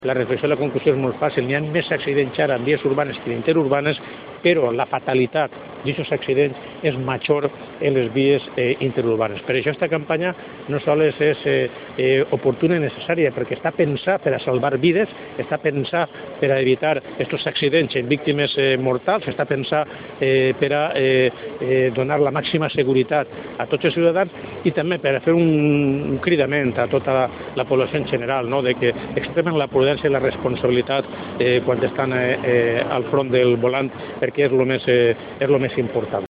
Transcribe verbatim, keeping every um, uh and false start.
La reflexió, la conclusió és molt fàcil. N'hi ha més accidents ara en vies urbanes que en interurbanes, però la fatalitat d'aquests accidents és major en les vies eh, interurbanes. Per això aquesta campanya no sols és eh, eh, oportuna i necessària, perquè està pensada per a salvar vides, està pensada per a evitar aquests accidents en víctimes eh, mortals, està pensada eh, per a eh, eh, donar la màxima seguretat a tots els ciutadans i també per a fer un, un cridament a tota la, la població en general, no? De que extremen la prudència i la responsabilitat eh, quan estan eh, eh, al front del volant, perquè és el més, eh, és el més important.